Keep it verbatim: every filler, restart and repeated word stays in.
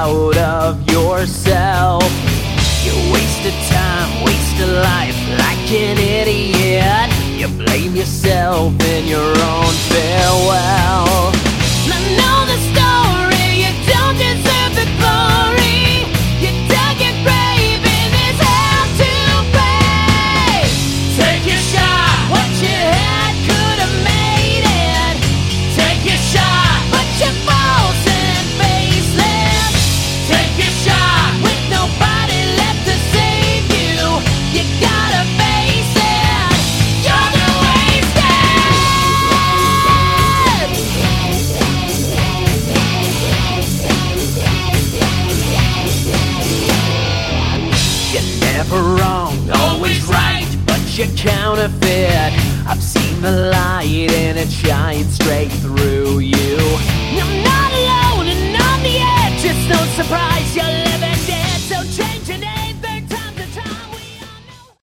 proud of yourself. You wasted time, wasted life like an idiot. You blame yourself in your own farewell. I know the story, you don't deserve the glory. You dug your grave in this hell to pay. Take your shot, what you had could have made it. Take your shot, but you're false and faceless. Take your shot, with nobody left to save you. You gotta face it, you're the wasted. You're never wrong, always right, but you're counterfeit. I've seen the light and it shines straight through you. I'm not alone and on the edge, it's no surprise you're living